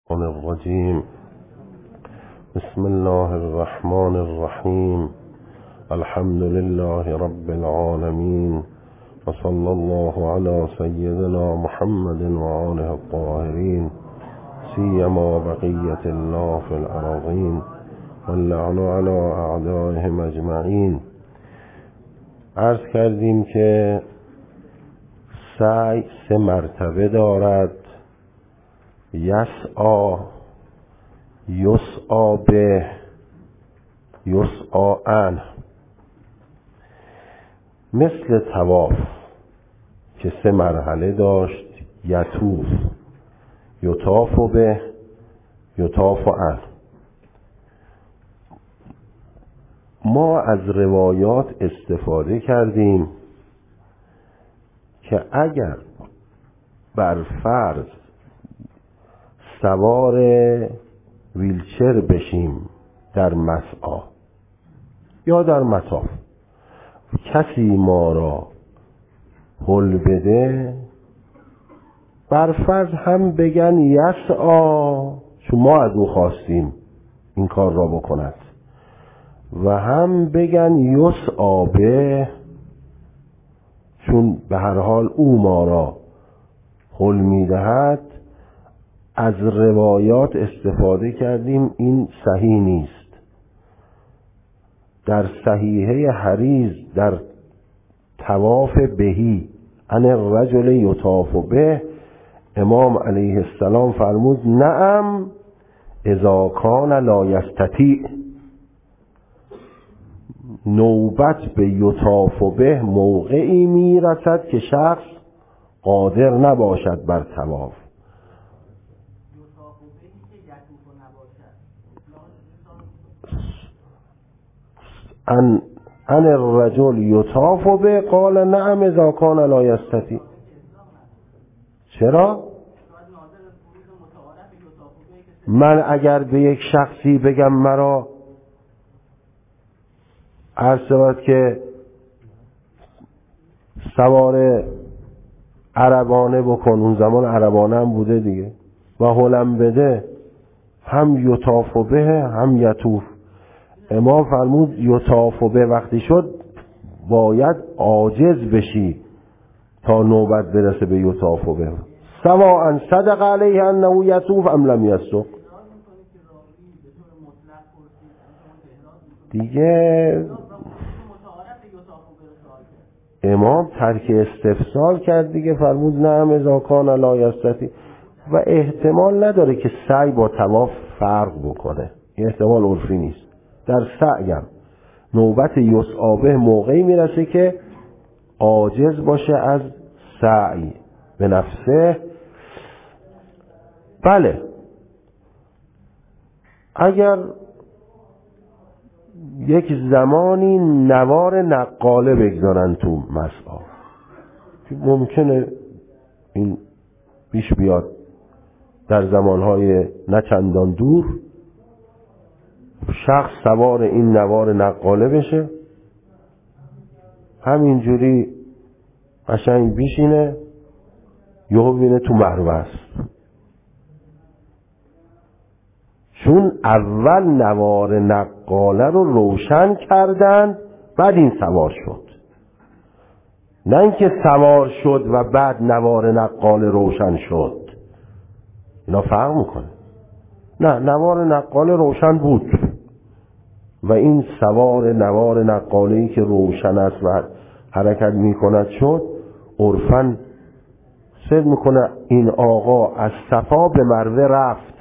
الرجيم. بسم الله الرحمن الرحيم. الحمد لله رب العالمين، وصلى الله على سيدنا محمد وآله الطاهرين، سيما بقية الله في الأراضين، واللعن على أعدائهم أجمعين. عرض کردیم که سعی 3 مرتبه دارد: یسعی، یسعی به، یسعی عنه. مثل طواف که 3 مرحله داشت: یطوف، یطاف به، یطاف عنه. ما از روایات استفاده کردیم که اگر بر فرض سوار ویلچر بشیم در مسعی یا در مطاف، کسی ما را هل بده، بر فرض هم بگن یسعی، چون ما از او خواستیم این کار را بکند، و هم بگن یسعی به، چون به هر حال او ما را هل میدهد. از روایات استفاده کردیم، این صحیح نیست. در صحیحه حریز در طواف بهی عن الرجل یطاف به، امام علیه السلام فرمود: نعم اذا کان لا یستطیع. نوبت به یطاف به موقعی میرسد که شخص قادر نباشد بر طواف. ان الرجل یطاف به قال نعم اذا کان لا یستطیع. چرا؟ من اگر به یک شخصی بگم مرا عرض شود که سوار عربانه بکن، اون زمان عربانه هم بوده دیگه، و هلم بده، هم یطاف به هم یطوف. امام فرمود یطاف به وقتی شد باید عاجز بشی تا نوبت برسه به یطاف به. سواء صدق علیه انه یطوف ام لم یصدق. دیگه امام ترک استفسار کرد دیگه، فرمود نعم اذا کان لا یستطیع. و احتمال نداره که سعی با طواف فرق بکنه، این احتمال عرفی نیست. در سعیم نوبت یسعی به موقعی میرسه که عاجز باشه از سعی به نفسه. بله، اگر یک زمانی نوار نقاله بگذارن تو مسعی، ممکنه این پیش بیاد در زمانهای نچندان دور، شخص سوار این نوار نقاله بشه، همینجوری قشنگ بشینه، یهو ببینه تو مروه است. چون اول نوار نقاله رو روشن کردن، بعد این سوار شد، نه اینکه سوار شد و بعد نوار نقاله روشن شد. اینا فرق میکنه. نه، نوار نقاله روشن بود و این سوار نوار نقاله‌ای که روشن است و حرکت میکند شد، عرفاً صد میکنه این آقا از صفا به مروه رفت.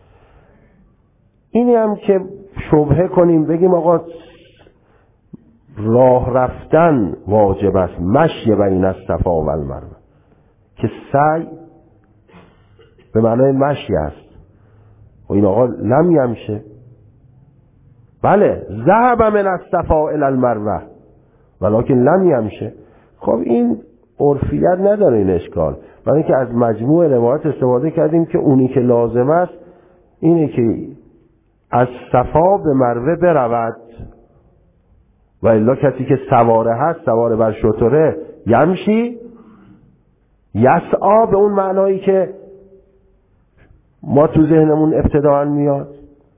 اینی هم که شبهه کنیم بگیم آقا راه رفتن واجب است، مشی بین الصفا و المروه، که سعی به معنای مشی است، و این آقا لم یمشه. بله، ذهب من الصفا الی المروه ولکن لم یمشه. خب این عرفیت نداره، این اشکال. برای اینکه از مجموع روایات استفاده کردیم که اونی که لازم است اینه که از صفا به مروه برود، و الا کسی که سواره هست، سواره بر شتره، یمشی یسعی به اون معنایی که ما تو ذهنمون ابتداء میاد؟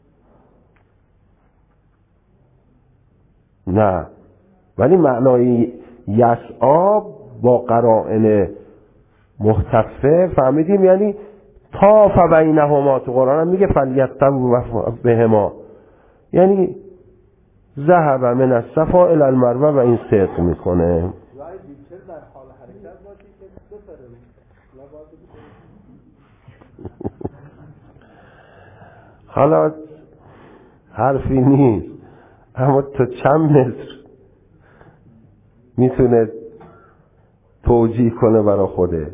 نه. ولی معنای یسعا با قرائن مختفه فهمیدیم، یعنی طاف بینهما، تو قرآن هم میگه فلیطوف بهما، یعنی ذهب من الصفا الی المروه و این صدق میکنه. حالا حرفی نیست، اما تا چند متر میتونه توجیه کنه برای خودش.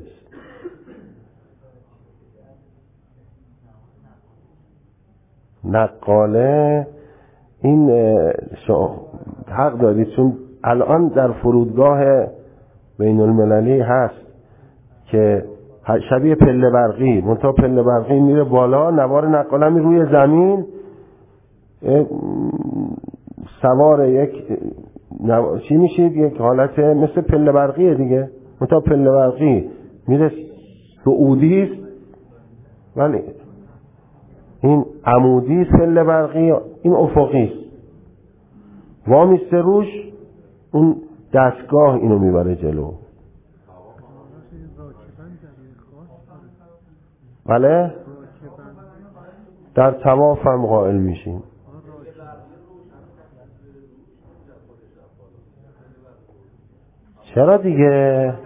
نقاله این حق دارید، چون الان در فرودگاه بین المللی هست که شبیه پله برقی، منتها پله برقی میره بالا، نوار نقاله می روی زمین، سوار یک چی میشید، یک حالت مثل پله برقیه دیگه، منتها پله برقی میره سعودی، ولی این عمودی است، پله برقی این افقی است، وامیسته روش، اون دستگاه اینو میبره جلو. بله در طواف هم قائل میشیم. چرا دیگه؟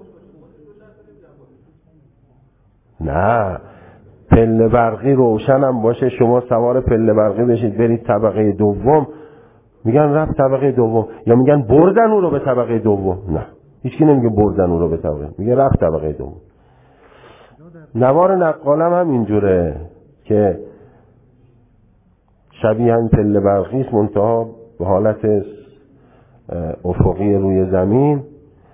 نه، پله برقی روشن هم باشه، شما سوار پله برقی بشید برید طبقه دوم، میگن رفت طبقه دوم، یا میگن بردن او رو به طبقه دوم. نه، هیچکی نمیگه بردن او رو به طبقه، میگه رفت طبقه دوم. نوار نقالم هم اینجوره که شبیه هم پله برقی است، منتها به حالت افقی روی زمین،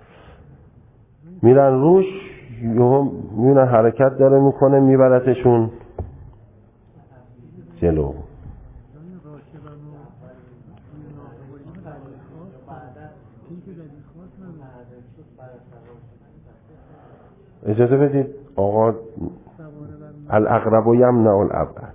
میرن روش، میبینن حرکت داره میکنه، میبرتشون جلو. اجازه بدید آقا، الاقرب یمنع الابعد.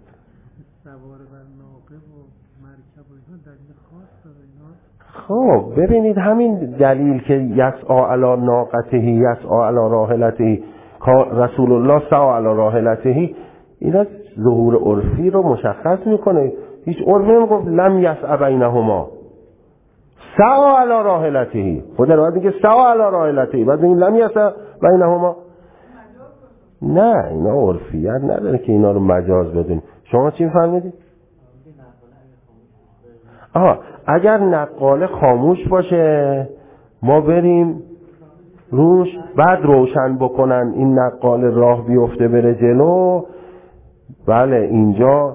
خب ببینید، همین دلیل که یسعا علی ناقته یسعا علی راحلته، رسول الله سعی علی راحلته، این ظهور عرفی رو مشخص میکنه. هیچ عرفی نمیگفت لم یسع بینهما، سعی علی راحلته، خود روایت میگه سعی علی راحلته، بعد میگه لم یسع بینهما. نه، اینا عرفیت نداره که اینا رو مجاز بدون. شما چی فهمیدید؟ اگر نقاله خاموش باشه، ما بریم روش، بعد روشن بکنن، این نقاله راه بیفته بره جلو، بله اینجا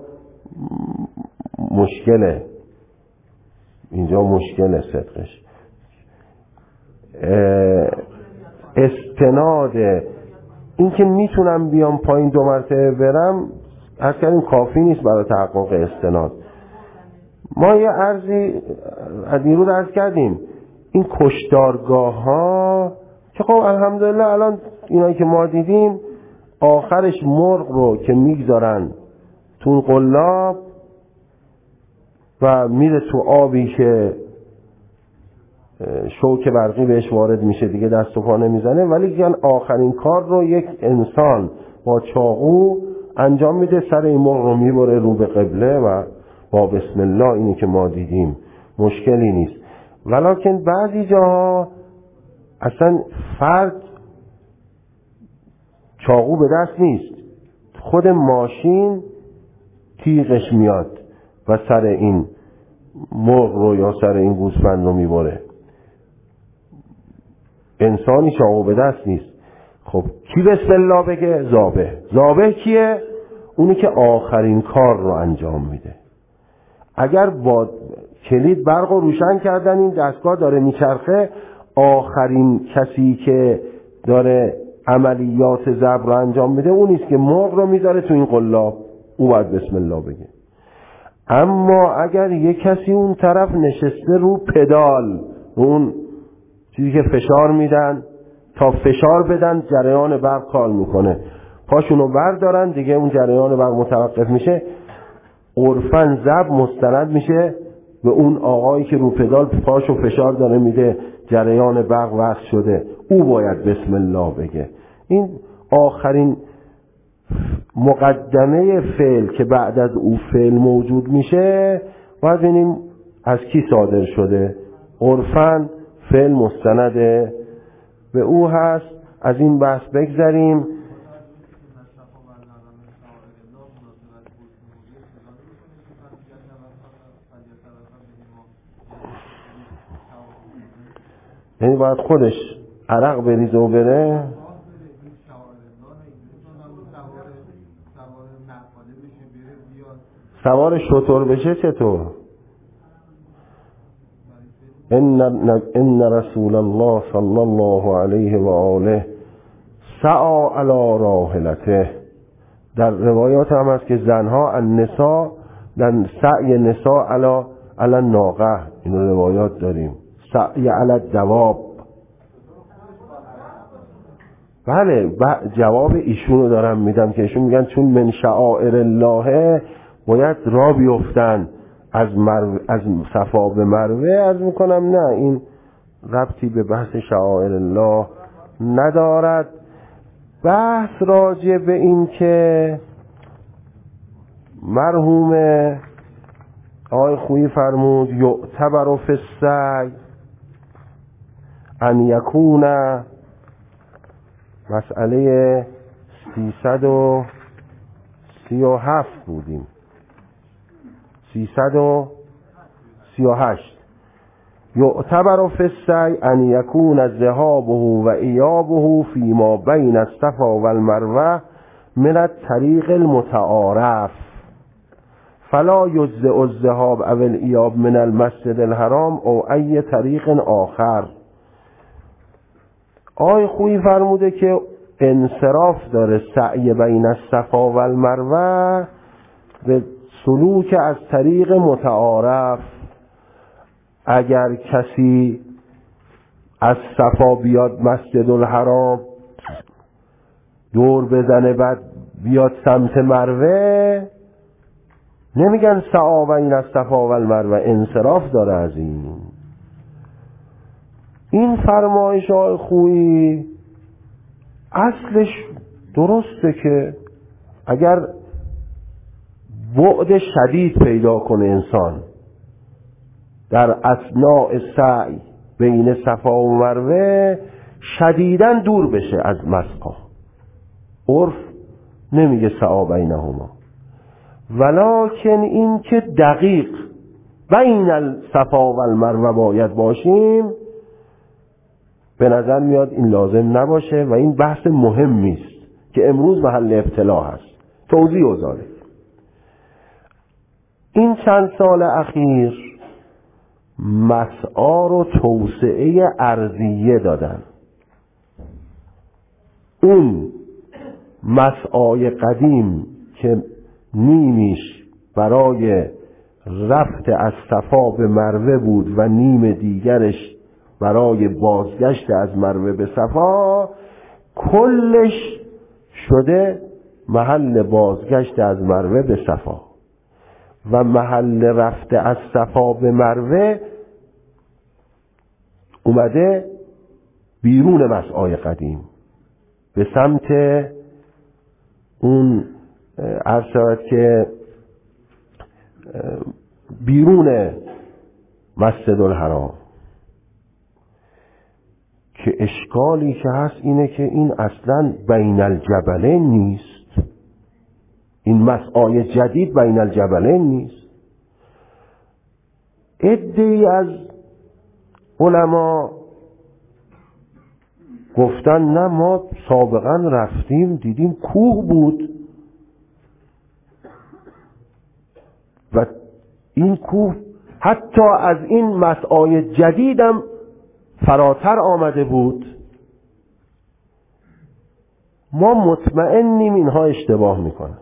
مشکله، اینجا مشکله صدقش. استناد این که میتونم بیام پایین 2 مرتبه برم، از کردیم کافی نیست برای تحقق استناد. ما یه عرضی دیروز عرض کردیم، این کشتارگاه ها که خب الحمدلله الان اینایی که ما دیدیم آخرش مرغ رو که میگذارن تو اون قلاب و میره تو آبی که شوک برقی بهش وارد میشه دیگه، دست و پا نمیزنه، ولی یعنی آخرین کار رو یک انسان با چاقو انجام میده، سر این مرغ رو میبره رو به قبله و با بسم الله، اینی که ما دیدیم مشکلی نیست. ولکن بعضی جاها اصلا فرد چاقو به دست نیست، خود ماشین تیغش میاد و سر این مرغ رو یا سر این گوسفند رو میبره، انسانی چاقو به دست نیست. خب کی بسم الله بگه؟ ذابح کیه؟ اونی که آخرین کار رو انجام میده. اگر با کلید برق رو روشن کردن، این دستگاه داره میچرخه، آخرین کسی که داره عملیات ذبح رو انجام میده اونیست که مرغ رو میذاره تو این قلاب، او باید بسم الله بگه. اما اگر یک کسی اون طرف نشسته رو پدال، اون چیزی که فشار میدن تا فشار بدن جریان برق کار میکنه، پاشونو بردارن دیگه، اون جریان برق متوقف میشه، عرفاً ضرب مستند میشه به اون آقایی که رو پدال پاشو فشار داره میده، جریان برق وقت شده، او باید بسم الله بگه. این آخرین مقدمه فعل که بعد از او فعل موجود میشه، باید ببینیم از کی صادر شده. عرفاً فعل مستند به او هست. از این بحث بگذریم. یعنی باید خودش عرق بریزه و بره. سوار شتر بشه چطور؟ ان رسول الله صلی الله علیه و آله سعی علی راحلته. در روایات هم هست که زنها النساء، در سعی نساء علی الناقه، این روایات داریم، سعی علی الدواب. بله جواب ایشونو دارم میدم که ایشون میگن چون من شعائر الله باید را بیفتن از صفا به مروه. عرض میکنم نه، این ربطی به بحث شعائر الله ندارد. بحث راجع به این که مرحوم آقای خویی فرمود یعتبر فی السعی ان یکون، مسئله 337 بودیم، 338. یعتبر فی السعی ان یکون ذهابه و ایابه فیما بین الصفا و المروه من الطریق المتعارف، فلا یجزئ الذهاب او الایاب من المسجد الحرام او ای طریق آخر. آقای خویی فرموده که انصراف داره سعی بین الصفا و المروه به سلوک از طریق متعارف. اگر کسی از صفا بیاد مسجد الحرام دور بزنه بعد بیاد سمت مروه، نمیگن سعی بین الصفا و المروه، انصراف داره از این فرمایش های خویی. اصلش درسته که اگر بعد شدید پیدا کنه انسان در اثناء سعی بین صفا و مروه، شدیداً دور بشه از مسعی. عرف نمیگه سعی بینهما، ولکن این که دقیق بین الصفا و المروه باید باشیم، به نظر میاد این لازم نباشه و این بحث مهمی است که امروز محل ابتلا هست. توضیح و ذالک. این چند سال اخیر مسعی رو توسعه ارضیه دادن. اون مسعی قدیم که نیمیش برای رفت از صفا به مروه بود و نیم دیگرش برای بازگشت از مروه به صفا، کلش شده محل بازگشت از مروه به صفا و محل رفت از صفا به مروه اومده بیرون مسعی قدیم به سمت اون عرض شود که بیرون مسجد الحرام. که اشکالی که هست اینه که این اصلا بین الجبلین نیست، این مسعی جدید بین الجبلین نیست. عده‌ای از علما گفتن نه ما سابقا رفتیم دیدیم کوه بود و این کوه حتی از این مسعی جدیدم فراتر آمده بود. ما مطمئنیم اینها اشتباه میکنن.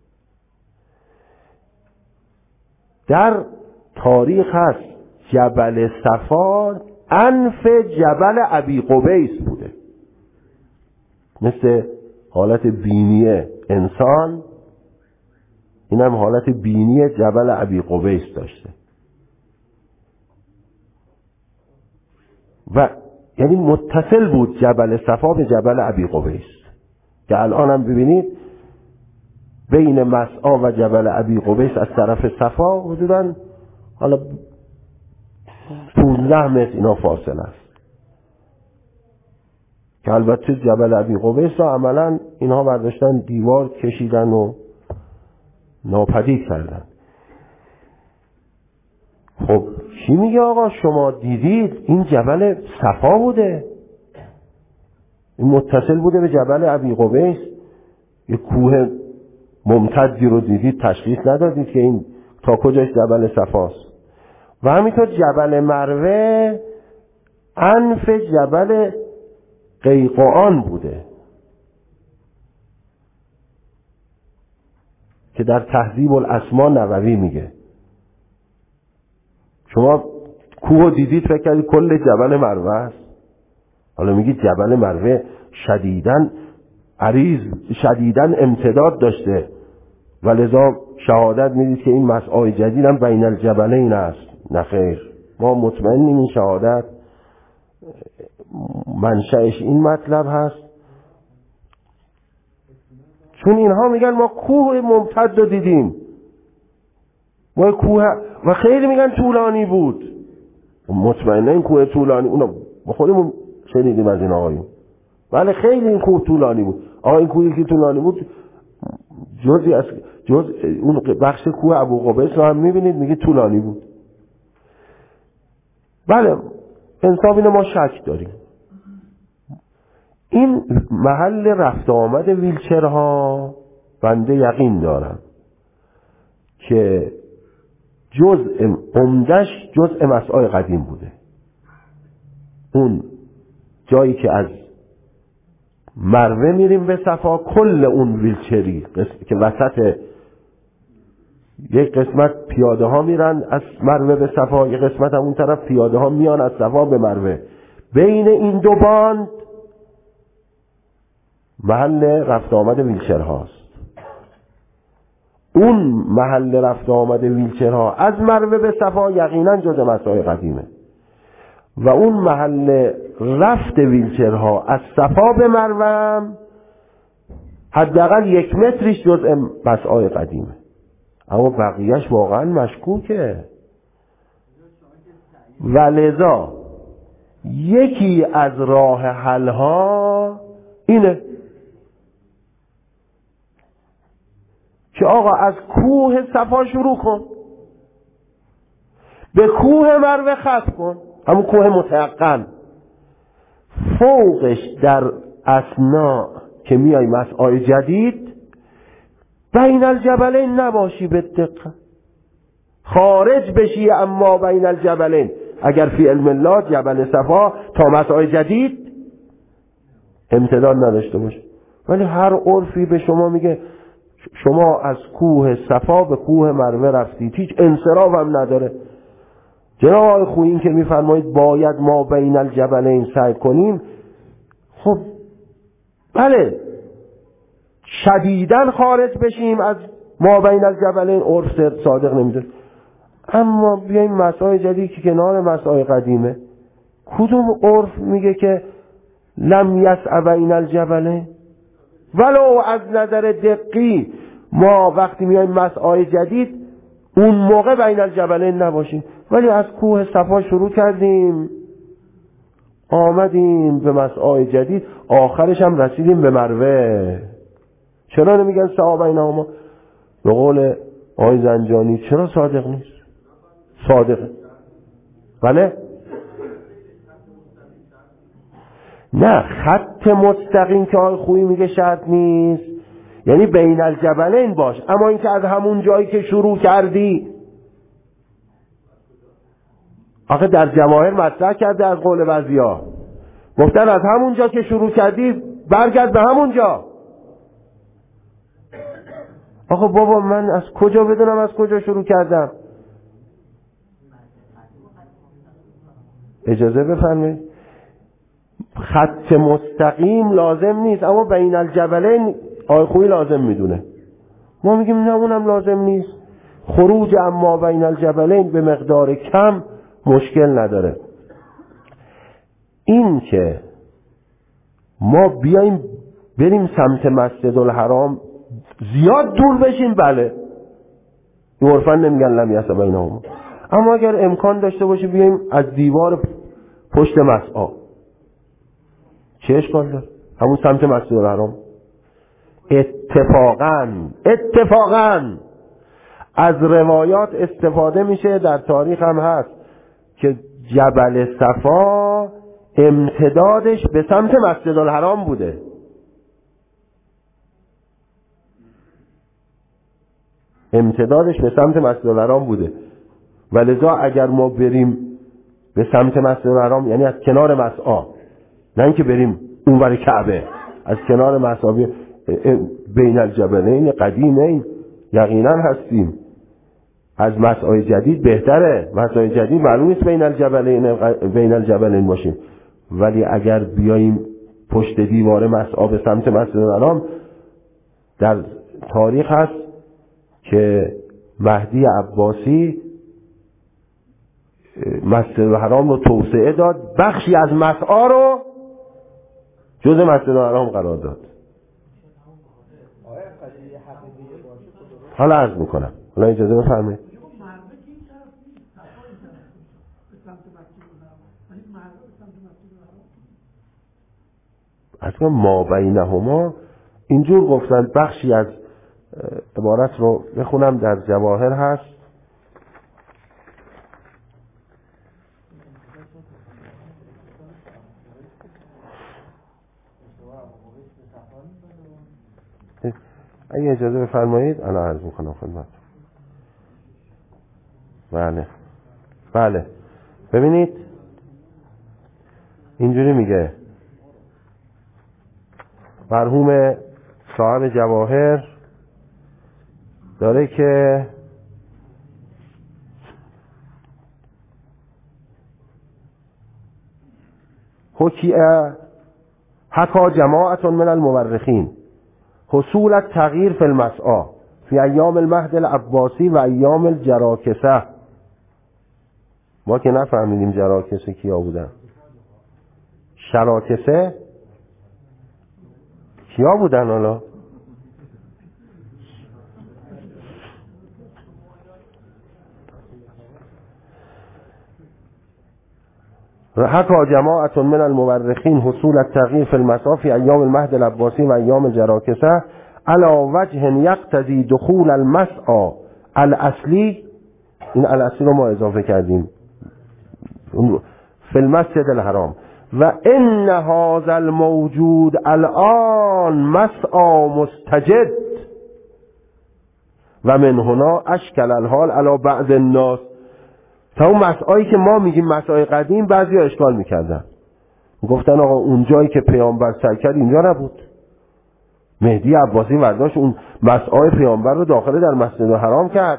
در تاریخ هست جبل صفا انف جبل ابی قبیس بوده، مثل حالت بینی انسان، این هم حالت بینی جبل ابی قبیس داشته. و یعنی متصل بود جبل صفا به جبل ابی قبیس، که الان هم ببینید بین مسعی و جبل ابی قبیس از طرف صفا حدوداً حالا 15 متر اینا فاصله است، که البته جبل ابی قبیس را عملا اینها برداشتن دیوار کشیدن و ناپدید کردن. خب چی میگه آقا؟ شما دیدید این جبل صفا بوده، این متصل بوده به جبل ابی قبیس، یه کوه ممتدی رو دیدید، تشخیص ندادید که این تا کجاش جبل صفاست. و همینطور جبل مروه انف جبل قیقعان بوده که در تهذیب الاسما نووی میگه. شما کوه دیدید فکر کردید کل جبل مروه است، حالا میگید جبل مروه شدیداً عریض، شدیداً امتداد داشته و لذا شهادت میدید که این مسعی جدید هم بین الجبلین است. نه خیر، ما مطمئنیم این شهادت منشأش این مطلب هست، چون اینها میگن ما کوه ممتد رو دیدیم، ما کوه، و خیلی میگن طولانی بود. مطمئنه این کوه طولانی، اونا با خودمون شنیدیم از این آقایون، ولی خیلی این کوه طولانی بود. آقا این کوهی که طولانی بود جزئی از اون بخش کوه ابو قبیس رو هم میبینید، میگه طولانی بود. بله انصاف اینه، ما شک داریم. این محل رفت آمد ویلچرها بنده یقین دارم که جزء عمدش جزء مسعی قدیم بوده. اون جایی که از مروه میریم به صفا، کل اون ویلچری که وسط یک قسمت پیاده ها میرن از مروه به صفا، یک قسمت هم اون طرف پیاده ها میان از صفا به مروه، بین این دو باند محل رفت آمد ویلچرهاست. اون محل رفت آمد ویلچرها از مروه به صفا یقینا جزء مسعی قدیمه، و اون محل رفت ویلچرها از صفا به مروه حداقل 1 متریش جزء مسعی قدیمه، اما بقیهش واقعا مشکوکه. و لذا یکی از راه حلها اینه که آقا از کوه صفا شروع کن، به کوه مروه ختم کن، همون کوه متیقن، فوقش در اثناء که میای مسعی جدید بین الجبلین نباشی، به دقت خارج بشی، اما بین الجبلین اگر فی علم الله جبل صفا تا مسعی جدید امتداد نداشته باشه. ولی هر عرفی به شما میگه شما از کوه صفا به کوه مروه رفتید، هیچ انصراف هم نداره. جناب آقای خویی این که میفرمایید باید ما بین الجبلین سعی کنیم، خب بله شدیداً خارج بشیم از ما بین الجبلین، عرف صادق نمیده، اما بیایم مسعی جدید که کنار مسعی قدیمه، کدوم عرف میگه که لم یسع بین الجبلین؟ ولو از نظر دقی ما وقتی میایم مسعی جدید اون موقع بین الجبلین نباشیم، ولی از کوه صفا شروع کردیم آمدیم به مسعی جدید، آخرش هم رسیدیم به مروه. چرا نمیگن سعی بینهما؟ به قول آقای زنجانی چرا صادق نیست؟ صادقه. بله نه، خط مستقیم که آقای خویی میگه شرط نیست، یعنی بین الجبلین باش، اما اینکه از همون جایی که شروع کردی، آخه در جواهر مطرح کرده از قول بعضیا، گفتن از همون جا که شروع کردی برگرد به همون جا. آخه بابا من از کجا بدونم از کجا شروع کردم؟ اجازه بفرمایید، خط مستقیم لازم نیست، اما بین الجبلین آقای خویی لازم میدونه. ما میگیم نه اونم لازم نیست. خروج اما بین الجبلین به مقدار کم مشکل نداره. این که ما بیایم بریم سمت مسجد الحرام زیاد دور بشیم، بله عرفاً نمیگن لم یسع بینهما، اما اگر امکان داشته باشه بیایم از دیوار پشت مسعی، چه اشکال داره؟ همون سمت مسجد الحرام. اتفاقاً از روایات استفاده میشه، در تاریخ هم هست که جبل صفا امتدادش به سمت مسجد الحرام بوده. ولذا اگر ما بریم به سمت مسجد الحرام، یعنی از کنار مسعی، نه اینکه بریم اونور کعبه، از کنار مسعی بین الجبلین قدیمین یقینا هستیم. از مسعی جدید بهتره، مسعی جدید معلوم نیست بین الجبلین باشیم، ولی اگر بیاییم پشت دیوار مسعی به سمت مسجد الحرام، در تاریخ هست که مهدی عباسی مسجد الحرام رو توسعه داد، بخشی از مسعی رو جز مسجد الحرام قرار داد. حالا عرض میکنم، حالا اجازه بفرمایید. اصلا ما بینهما اینجور گفتن. بخشی از عبارت رو بخونم، در جواهر هست. اگه اجازه بفرمایید الان عرض میکنم خدمت. بله ببینید اینجوری میگه مرحوم صاحب جواهر، داره که حکا جماعت من المورخین حصول التغییر فی المسعی فی ایام المهد العباسی و ایام الجراکسه. ما که نفهمیدیم جراکسه کیا بودن، شراکسه کیا بودن. حالا حکا جماعت من المورخین حصول التغییر فی المسعی فی ایام المهد العباسی و ایام الجراکسه علی وجه یقتضی دخول المسعی الاصلی. این الاصلی رو ما اضافه کردیم، فی المسجد الحرام، و ان هذا الموجود الان مسعی مستجد و من هنا اشکل الحال علی بعض الناس. تا اون مسعی که ما میگیم مسعی قدیم، بعضی ها اشکال میکردن، گفتن آقا اون جایی که پیامبر سعی کرد اینجا نبود. مهدی عباسی ورداشت اون مسعی پیامبر رو داخل در مسجد الحرام کرد.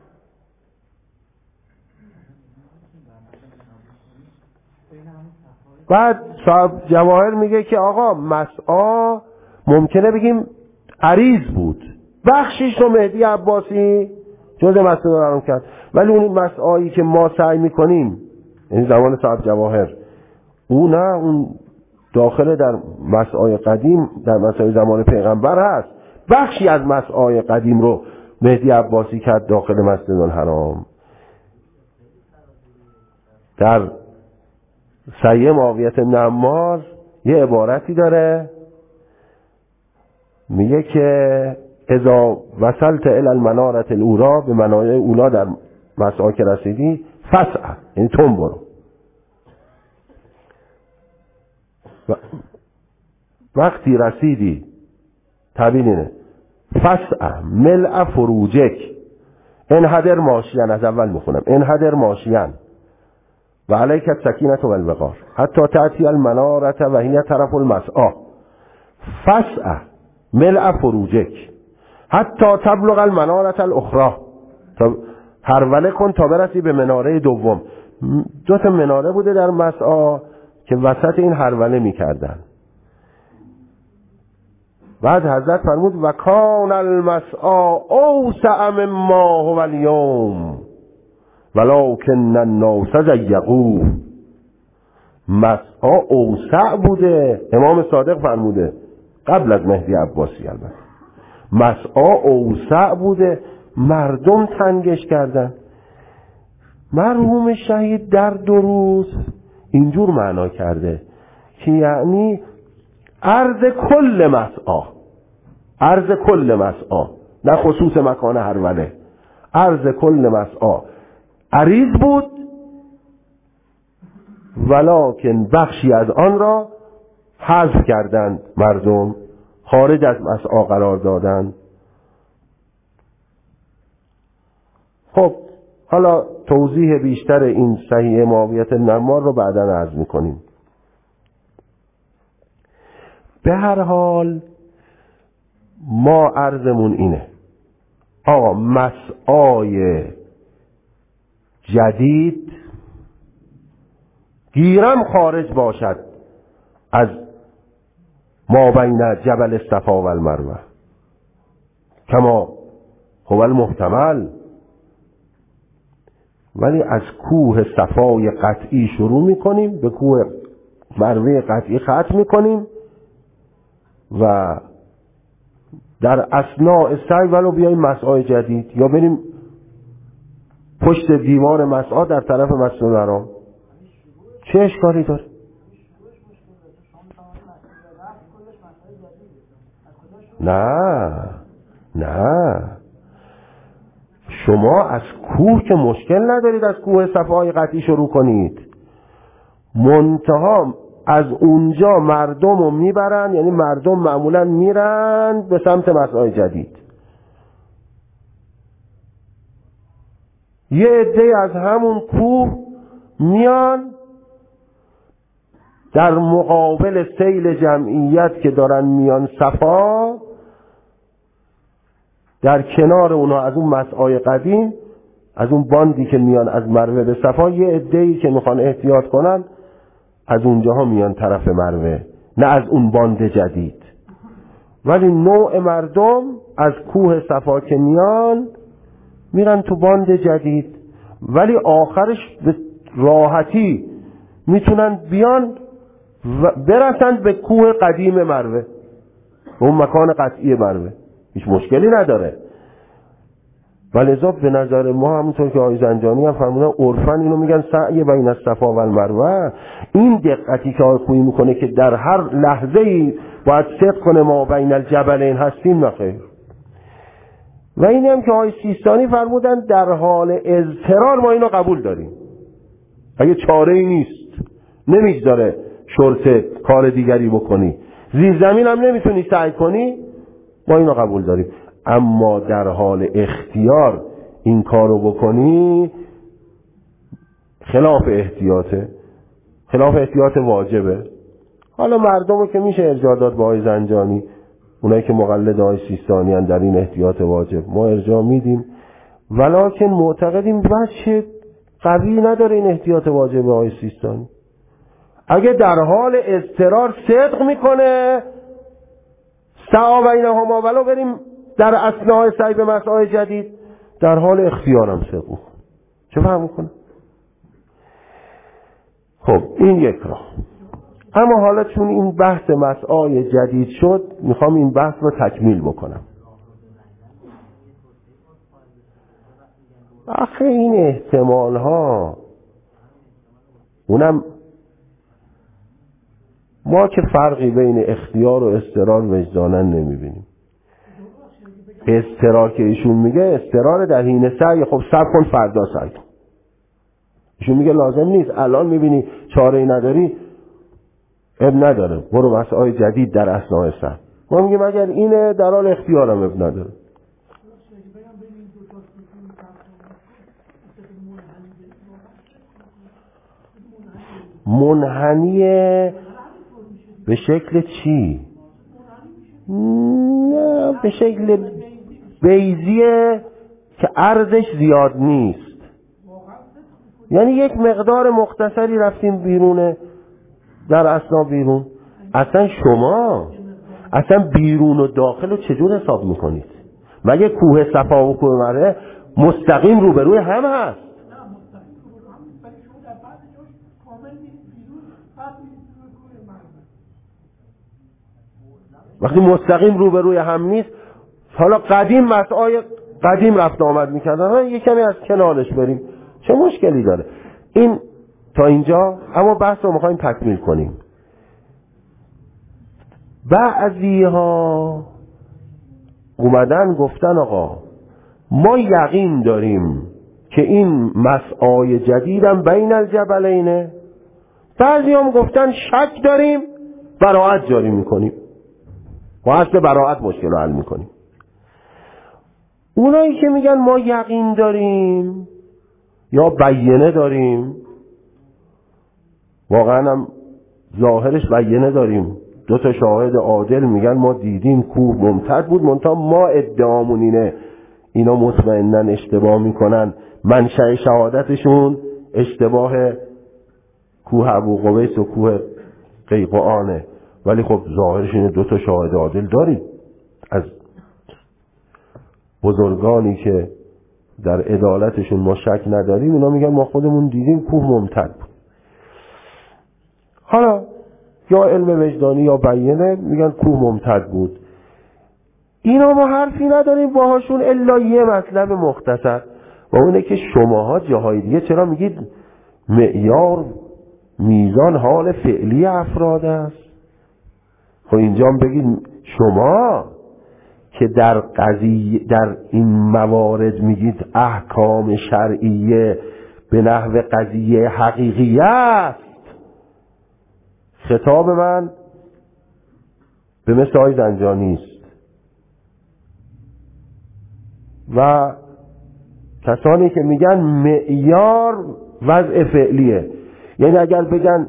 بعد صاحب جواهر میگه که آقا مسعی ممکنه بگیم عریض بود، بخشیش رو مهدی عباسی جز مسجد الحرام کرد، ولی اون مسعی که ما سعی میکنیم، یعنی زمان صاحب جواهر، اون نه، اون داخل در مسعی قدیم، در مسعی زمان پیغمبر هست. بخشی از مسعی قدیم رو مهدی عباسی کرد داخل مسجد الحرام. در سیه معاویه بن عمار یه عبارتی داره، میگه که اذا وصلت الى المناره الاولی، به مناره اولا در مسعی که رسیدی، فسع، یعنی تون برو. وقتی رسیدی، تعبیر اینه، فسع ملء فروجک انحدر ماشیان. از اول میخونم، انحدر ماشیان و علیک السکینه و الوقار حتی تأتی المناره و هی طرف المسعی فسع ملء فروجک حتی تبلغ المناره الاخرى. هروله کن تا برسی به مناره دوم. دو تا مناره بوده در مسعی، که وسط این هروله میکردن. بعد حضرت فرمود و کان المسعی اوسع مما هو اليوم ولکن الناس ضیقوه. مسعی اوسع بوده، امام صادق فرموده قبل از مهدی عباسی. البته مسعی اوسع بوده، مردم تنگش کردن. مرحوم شهید در دروس اینجور معنا کرده که یعنی عرض کل مسعی، عرض کل مسعی، نه خصوص مکان هروله، عرض کل مسعی عریض بود، ولکن بخشی از آن را حذف کردند، مردم خارج از مسعی قرار دادند. خب حالا توضیح بیشتر این صحیح معاویت نمار رو بعداً عرض میکنیم. به هر حال ما عرضمون اینه آقا مسعی جدید گیرم خارج باشد از ما بین جبل الصفا و المروه کما هو المحتمل، ولی از کوه صفای قطعی شروع میکنیم، به کوه مروه قطعی ختم میکنیم و در اثناء سعی ولو بیاییم مسعی جدید یا بریم پشت دیوار مسعی در طرف مسجد الحرام، چه اشکالی داره؟ نه شما از کوه که مشکل ندارید از کوه صفای قطعی شروع کنید، منتها از اونجا مردم رو میبرن، یعنی مردم معمولا میرن به سمت مسعی جدید. یه عده از همون کوه میان در مقابل سیل جمعیت که دارن میان صفا، در کنار اونا از اون مسعی قدیم، از اون باندی که میان از مروه به صفا، یه عده‌ای که میخوان احتیاط کنن از اونجاها میان طرف مروه، نه از اون باند جدید. ولی نوع مردم از کوه صفا که میرن تو باند جدید، ولی آخرش به راحتی میتونن بیان و برسند به کوه قدیم مروه، اون مکان قطعی مروه، هیچ مشکلی نداره. ولذا به نظر ما همونطور که آقای زنجانی هم فرمودن عرفاً اینو میگن سعی بین الصفا و المروه. این دقتی که آقای خویی میکنه که در هر لحظه‌ای باید صدق کنه ما بین الجبلین هستیم، نخیر. و اینی هم که آقای سیستانی فرمودن در حال اضطرار ما اینو قبول داریم، اگه چاره‌ای نیست نمیگذاره شرطه کار دیگری بکنی، زیر زمین هم نمیتونی سعی کنی، ما اینو قبول داریم. اما در حال اختیار این کارو بکنی خلاف احتیاطه، خلاف احتیاط واجبه. حالا مردمو که میشه ارجاع داد با آقای زنجانی، اونایی که مقلد آقای سیستانی هن در این احتیاط واجب، ما ارجاع میدیم، ولکن معتقدیم بچه قوی نداره این احتیاط واجب آقای سیستانی. اگه در حال اضطرار صدق میکنه سعی بینهما ولو بریم در اثناء سعی به مسعی جدید، در حال اختیارم صدق میکنه، چه فهم میکنه؟ خب این یک راه. اما حالا چون این بحث مسعی جدید شد، میخوام این بحث رو تکمیل بکنم. آخه این احتمال ها، اونم ما که فرقی بین اختیار و اضطرار وجداناً نمیبینیم. اضطرار که ایشون میگه اضطرار در حین سعی، خب صبر کن فردا سعی کن. ایشون میگه لازم نیست، الان میبینی چاره‌ای نداری اب نداره برو مسعی جدید در اثناء سعی. ما میگیم اگر اینه در حال اختیارم اب نداره. منحنیه به شکل چی؟ نه به شکل بیضیه که عرضش زیاد نیست، یعنی یک مقدار مختصری رفتیم بیرون در اثنا بیرون. اصلا شما اصلا بیرون و داخل رو چجور حساب میکنید؟ مگه کوه صفا و کوه مروه مستقیم روبروی هم هست؟ وقتی مستقیم روبروی هم نیست، حالا قدیم مسعای قدیم رفت آمد میکردن، یه کمی از کنارش بریم، چه مشکلی داره؟ این تا اینجا. اما بحث رو میخوایم تکمیل کنیم. بعضی ها اومدن گفتن آقا ما یقین داریم که این مسعای جدیدم بین الجبلینه. بعضی هم گفتن شک داریم، براءت جاری میکنیم، با اصل براءت مشکل رو حل میکنیم. اونایی که میگن ما یقین داریم یا بینه داریم، واقعا هم ظاهرش بینه داریم، 2 شاهد عادل میگن ما دیدیم کوه ممتد بود، منتها ما ادعامون اینه. اینا مطمئنن اشتباه میکنن، منشأ شهادتشون اشتباه کوه ابوقبیس و کوه قیقعانه، ولی خب ظاهرش اینه 2 شاهد عادل داریم از بزرگانی که در عدالتشون ما شک نداریم. اینا میگن ما خودمون دیدیم کوه ممتد بود. حالا یا علم وجدانی یا بینه میگن کوه ممتد بود. اینا ما حرفی نداریم باهاشون الا یه مطلب مختصر، و اونه که شماها جاهای دیگه چرا میگید معیار میزان حال فعلی افراد است؟ خب اینجا هم بگید شما که در این موارد میگید احکام شرعیه به نحو قضیه حقیقی است. خطاب من به مثل آقای زنجانی است و کسانی که میگن معیار وضع فعلیه، یعنی اگر بگن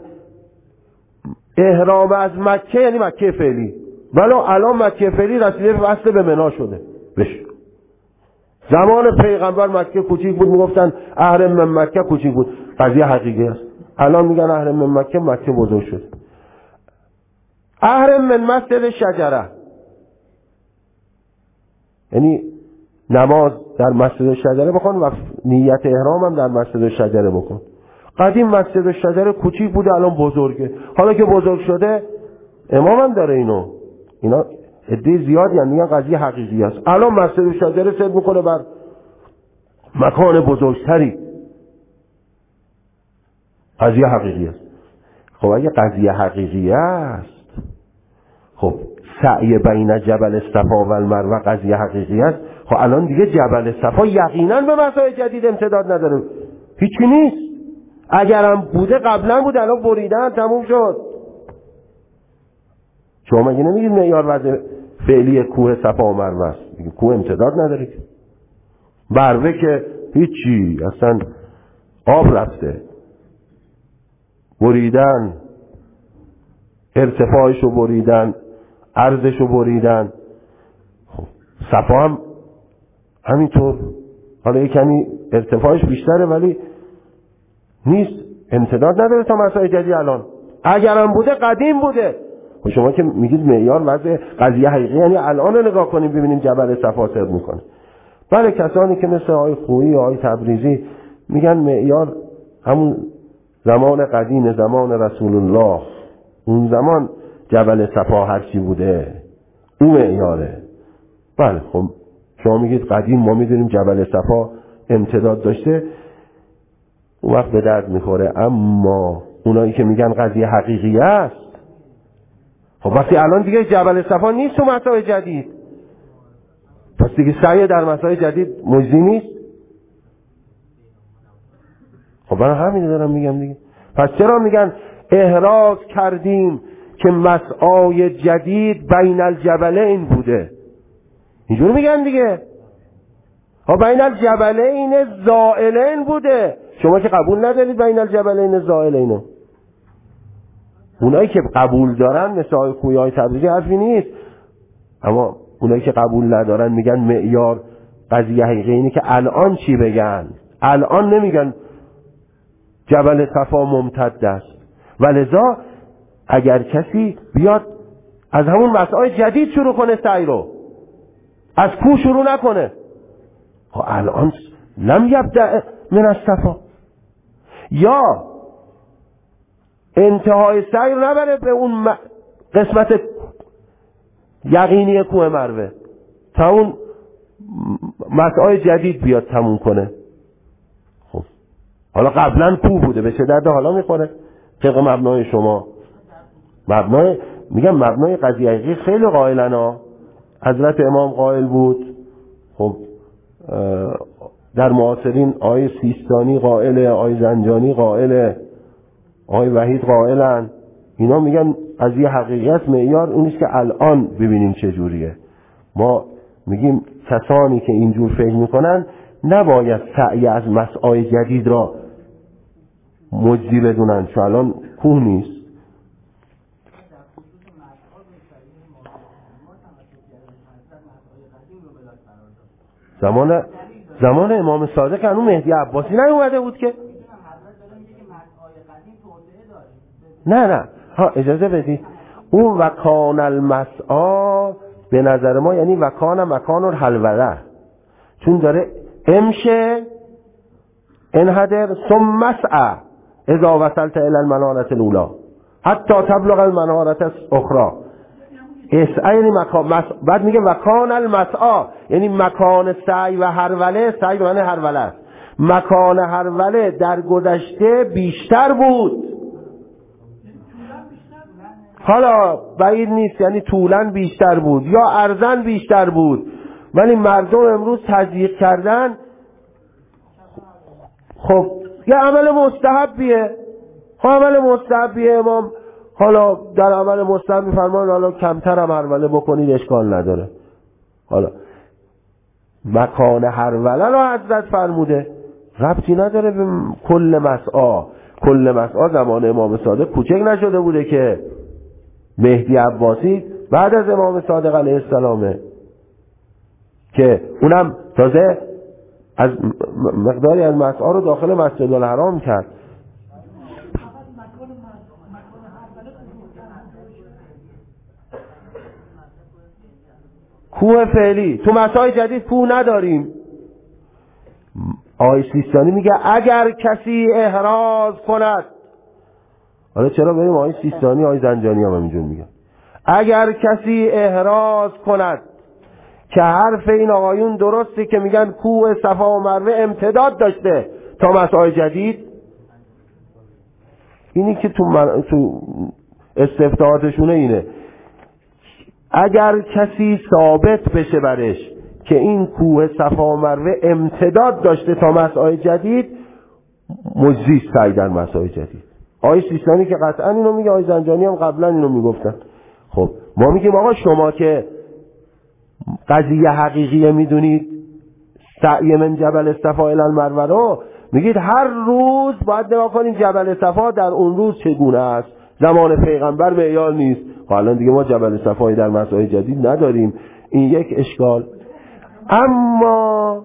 احرام از مکه یعنی مکه فعلی، ولی الان مکه فعلی رسیده وصل به منا شده بشه. زمان پیغمبر مکه کوچیک بود، میگفتن احرام من مکه کوچیک بود، قضیه حقیقی است. الان میگن احرام من مکه، مکه بزرگ شده. احرام من مسجد شجره، یعنی نماز در مسجد شجره بکن و نیت احرام هم در مسجد شجره بکن. قدیم مسجد شجره کوچیک بوده، الان بزرگه. حالا که بزرگ شده امام هم داره اینا عده زیادی هم میگن قضیه حقیقی است. الان مسجد شجره سد میکنه بر مکان بزرگتری، قضیه حقیقی است. خب اگه قضیه حقیقی است، خب سعی بین جبل صفا و المروه قضیه حقیقی است، خب الان دیگه جبل صفا یقینا به مسائل جدید امتداد نداره، هیچی نیست. اگرم بوده قبلا بود، الان بریدن تموم شد. شما مگه نمیگید معیار وضع فعلی کوه صفا و مروه است؟ کوه امتداد نداره که، مروه که هیچی، اصلا آب رفته، بریدن، ارتفاعشو بریدن، عرضشو بریدن. خب صفا هم همینطور، حالا یک کمی ارتفاعش بیشتره ولی نیست، امتداد نداره تا مسائل جدید. الان اگرم بوده قدیم بوده. خب شما که میگید معیار وضع قضیه حقیقی، یعنی الان رو نگاه کنیم ببینیم جبل صفا سر میکنه. بله کسانی که مثل آقای خویی و آقای تبریزی میگن معیار همون زمان قدیم، زمان رسول الله، اون زمان جبل صفا هرچی بوده اون معیاره. بله خب شما میگید قدیم، ما میدونیم جبل صفا امتداد داشته، اون وقت به درد میخوره. اما اونایی که میگن قضیه حقیقی است، خب وقتی الان دیگه جبل صفا نیست تو مسائل جدید، پس دیگه سعی در مسائل جدید مجزی نیست. خب من همین دارم میگم دیگه. پس چرا میگن احراز کردیم که مسعای جدید بین الجبلین بوده؟ اینجور میگن دیگه. ها بین الجبلین زائلین بوده. شما که قبول ندارید بین الجبلین زائلینو. اونایی که قبول دارن مثل آقای خویی، آقای تبریزی حرفی نیست. اما اونایی که قبول ندارن میگن معیار قضیه حقیقی اینه که الان چی بگن؟ الان نمیگن جبل صفا ممتد است. ولذا اگر کسی بیاد از همون مسعای جدید شروع کنه سعی رو، از کوه شروع نکنه، الان لم یبدأ من الصفا، یا انتهای سعی رو نبره به اون قسمت یقینی کوه مروه، تا اون مسعای جدید بیاد تموم کنه. خب حالا قبلا کوه بوده، به چه درد حالا میخوره؟ طبق مبنای شما، مبنای قضیه حقیقی خیلی قائلن ها. حضرت امام قائل بود، خب در معاصرین آقای سیستانی قائله، آقای زنجانی قائله، آقای وحید قائلن. اینا میگن قضیه حقیقت معیار اونیست که الان ببینیم چه جوریه. ما میگیم کسانی که اینجور فکر میکنن نباید سعی از مسعای جدید را مجزی بدونن، چون الان کوه نیست. زمان امام صادق هنوز مهدی عباسی نیومده بود که. نه ها اجازه بدید، اون وکان المسعا به نظر ما یعنی وکان مکان الحلوله، چون داره امشه انحدر ثم مسعا اذا وصلت الى المنارة الاولى حتی تبلغ المنارة الاخرى. اسعی یعنی مکان، بعد میگه وکان المسعا یعنی مکان سعی و هروله. سعی به معنی هروله است. مکان هروله در گذشته بیشتر بود، حالا بعید نیست، یعنی طولاً بیشتر بود یا عرضاً بیشتر بود، ولی مردم امروز تضییق کردن. خب یه عمل مستحبیه، امام حالا در عمل مستحب میفرمان حالا کمتر هم هروله بکنید اشکال نداره. حالا مکان هروله رو حضرت فرموده، ربطی نداره به کل مسعا. زمان امام صادق کوچک نشده بوده که مهدی عباسی بعد از امام صادق علیه السلامه، که اونم تازه از مقداری از مسعا رو داخل مسجد الحرام کرد. کوه فعلی تو مسعای جدید کوه نداریم. آقای سیستانی میگه اگر کسی احراز کند، حالا چرا بریم آقای سیستانی آقای زنجانی هم اینجور میگن، اگر کسی احراز کند که حرف این آقایون درسته که میگن کوه صفا و مروه امتداد داشته تا مسعای جدید، اینی که تو استفتاحاتشونه اینه، اگر کسی ثابت بشه برش که این کوه صفا و مروه امتداد داشته تا مسعای جدید، مجزی سعی در مسعای جدید. آقای سیستانی که قطعا اینو میگه، آقای زنجانی هم قبلا اینو میگفتن. خب ما میگیم آقا شما که قضیه حقیقیه میدونید، سعی من جبل صفا الی المروه رو میگید هر روز باید نگاه کنیم جبل صفا در اون روز چگونه است. زمان پیغمبر معیار نیست. الان دیگه ما جبل صفایی در مسائل جدید نداریم، این یک اشکال. اما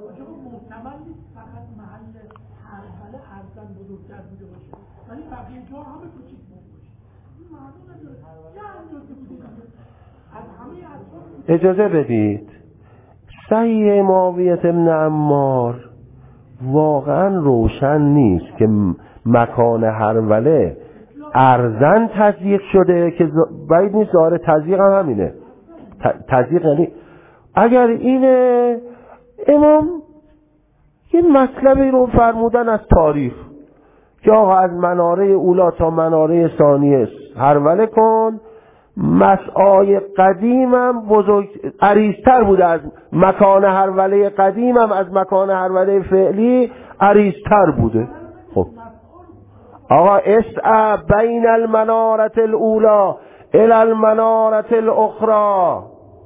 اجازه بدید، سعی معاویه بن عمار واقعا روشن نیست که مکان هروله ارزن تضییق شده، که باید نیست ظاهر تضییق هم همینه. تضییق یعنی اگر اینه، امام یه مطلبی رو فرمودن از تاریخ که آقا از مناره اولا تا مناره ثانیه هروله کن، مسعای قدیمم عریض‌تر بوده از مکان هروله قدیمم، از مکان هروله فعلی عریض‌تر بوده. خب آقا اسعى بین المنارة الاولا الى المنارة الاخرى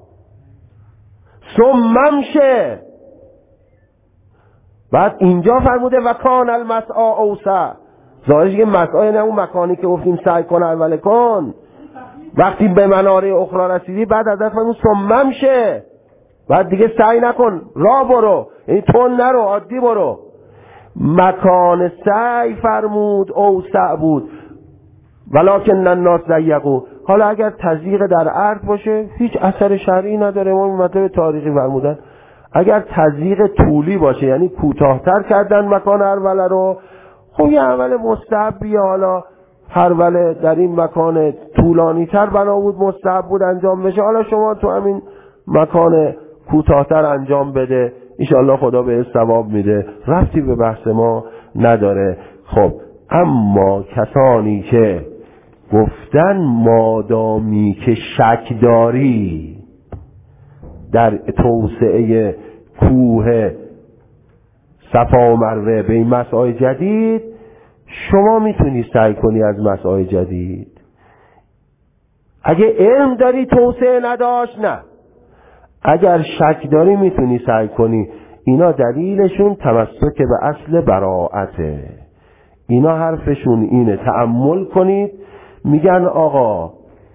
ثم امشه. بعد اینجا فرموده و کان المسعى اوسع، ظاهرش که مسعى نه اون مکانی که گفتیم سعی کن اول کن، وقتی به مناره اخرى رسیدی بعد ازت فرمود ثم امشه، بعد دیگه سعی نکن، راه برو، یعنی تون نرو، عادی برو. مکان سعی فرمود اوسع بود. ولکن الناس ضیقوا. حالا اگر تضییق در عرض باشه هیچ اثر شرعی نداره، ما مطلب تاریخی فرمودن. اگر تضییق طولی باشه یعنی کوتاه‌تر کردن مکان هروله رو، خب یه عمل مستحبیه. حالا هروله در این مکان طولانی تر بنا بود، مستحب بود انجام بشه، حالا شما تو همین مکان کوتاه‌تر انجام بده، انشاءالله خدا به ثواب میده، ربطی به بحث ما نداره. خب اما کسانی که گفتن مادامی که شک داری در توسعه کوه صفا و مروه به این مسعای جدید، شما میتونی سعی کنی از مسعای جدید. اگه علم داری توسعه نداشت نه، اگر شک داری میتونی سعی کنی. اینا دلیلشون تمسک به اصل براءته. اینا حرفشون اینه، تأمل کنید. میگن آقا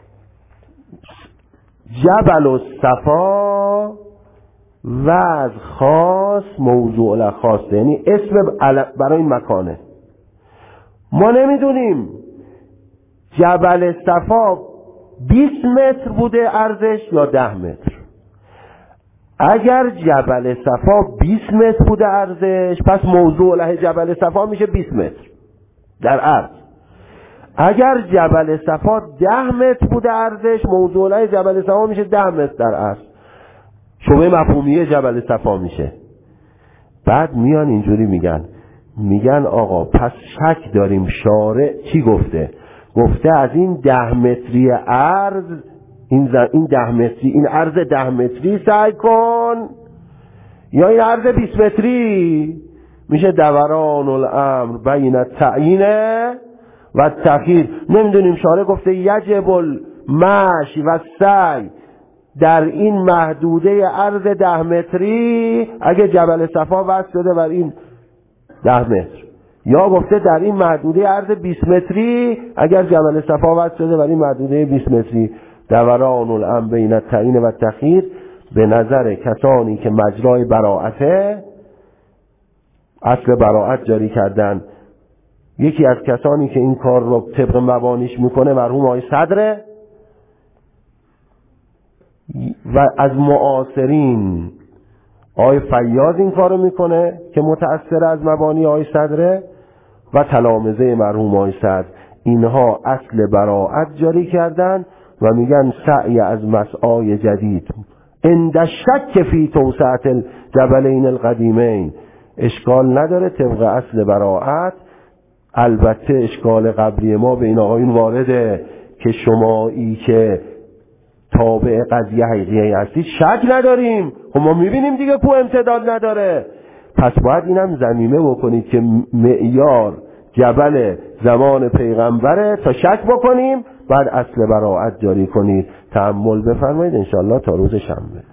جبل الصفا وضع خاص موضوع الخاص، یعنی اسم برای مکانه. ما نمیدونیم جبل صفا 20 متر بوده عرضش یا 10 متر. اگر جبل صفا 20 متر بوده عرضش، پس موضوع له جبل صفا میشه 20 متر در عرض. اگر جبل صفا 10 متر بوده عرضش، موضوع له جبل صفا میشه 10 متر در عرض. شبه مفهومیه جبل صفا میشه. بعد میان اینجوری میگن آقا پس شک داریم شارع چی گفته؟ گفته از این 10 متری عرض، این 10 متری، این عرض 10 متری سعی کن، یا این عرض 20 متری. میشه دوران الامر بین التعیین و التأخیر. نمیدونیم شارع گفته یجب المشی و سعی در این محدوده عرض 10 متری اگه جبل صفا وصل شده بر این 10 متر، یا گفته در این محدوده عرض 20 متری اگر جبل صفا وصل شده بر این محدوده 20 متری. دوران الامر بین التعیین و التأخیر به نظر کسانی که مجرای براءته، اصل براءت جاری کردن. یکی از کسانی که این کار رو طبق مبانیش میکنه مرحوم آقای صدره، و از معاصرین آقای فیاض این کارو میکنه که متأثر از مبانی آقای صدره، و تلامذه مرحوم آقای صدر. اینها اصل براءت جاری کردن و میگن سعی از مسعای جدید عند شک فی توسعة الجبلین القدیمین اشکال نداره طبق اصل براءت. البته اشکال قبلی ما به این آقایون وارده که شمایی که تابع قضیه حقیقی هستید شک نداریم. خب ما میبینیم دیگه کو امتداد نداره، پس باید اینم ضمیمه بکنید که معیار جبل زمان پیغمبره تا شک بکنیم، بعد اصل براءت جاری کنید. تأمل بفرمایید انشاءالله تا روز شنبه.